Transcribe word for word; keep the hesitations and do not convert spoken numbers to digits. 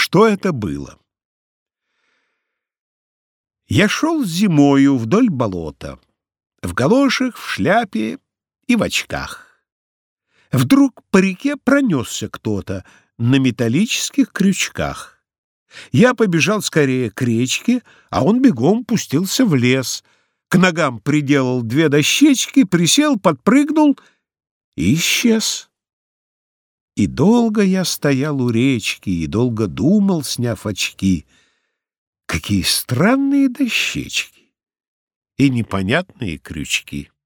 что это было. Я шел зимою вдоль болота, в галошах, в шляпе и в очках. Вдруг по реке пронесся кто-то на металлических крючках. Я побежал скорее к речке, а он бегом пустился в лес. К ногам приделал две дощечки, присел, подпрыгнул и исчез. И долго я стоял у речки, и долго думал, сняв очки, какие странные дощечки и непонятные крючки.